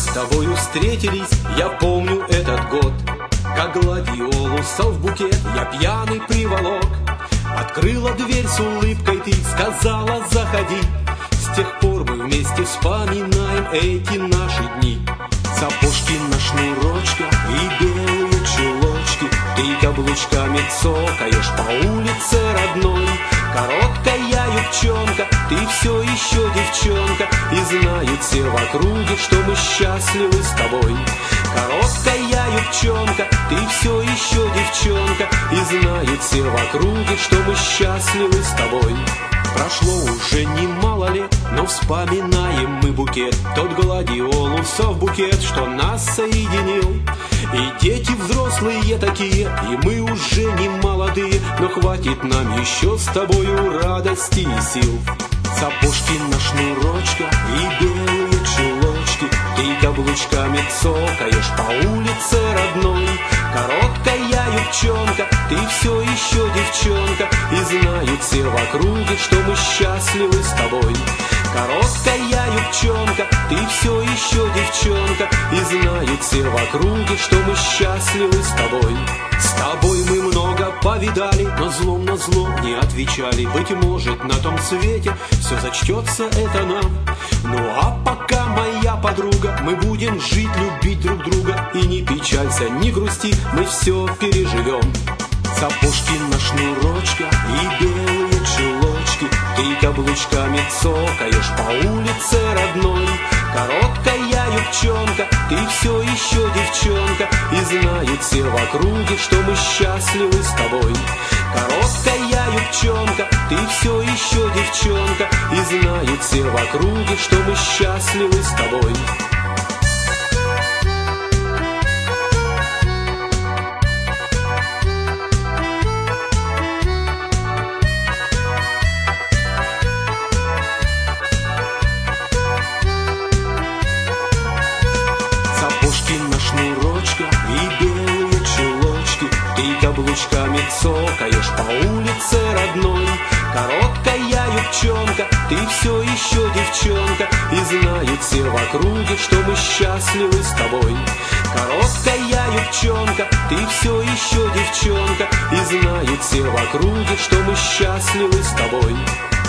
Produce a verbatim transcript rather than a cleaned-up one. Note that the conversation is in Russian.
с тобою встретились, я помню этот год. Как гладиолусов букет я пьяный приволок. Открыла дверь с улыбкой ты, сказала заходи. С тех пор мы вместе вспоминаем эти наши дни. Сапожки на шнурочках и белые чулочки. Ты каблучками цокаешь по улице родной. Короткая юбчонка, ты все еще девчонка. И знают все в округе, что мы счастливы с тобой. Короткая юбчонка, ты все еще девчонка. И знают все в округе, что мы счастливы с тобой. Прошло уже немало лет, но вспоминаем мы букет. Тот гладиолусов букет, что нас соединил. И дети взрослые такие, и мы уже не молодые, но хватит нам еще с тобою радости и сил. Сапожки на шнурочках и белые чулочки. Ты каблучками цокаешь по улице родной. Короткая юбчонка, ты все еще девчонка. И знают все в округе, что мы счастливы с тобой. Короткая юбчонка, ты все еще девчонка. И знают все в округе, что мы счастливы с тобой. С тобой мы много повидали, но злом на зло не отвечали. Быть может, на том свете все зачтется это нам. Ну а пока, моя подруга, мы будем жить, любить друг друга. И не печалься, не грусти, мы все переживем. Сапожки на шнурочках и белые чулочки. Ты каблучками цокаешь по улице родной. Короткая юбчонка, ты все еще девчонка. И знают все в округе, что мы счастливы с тобой. Короткая юбчонка, ты все еще девчонка. И знают все в округе, что мы счастливы с тобой. И белые чулочки, ты каблучками цокаешь по улице родной. Короткая юбчонка, ты все еще девчонка. И знают все в округе, что мы счастливы с тобой. Короткая юбчонка, ты все еще девчонка. И знают все в округе, что мы счастливы с тобой.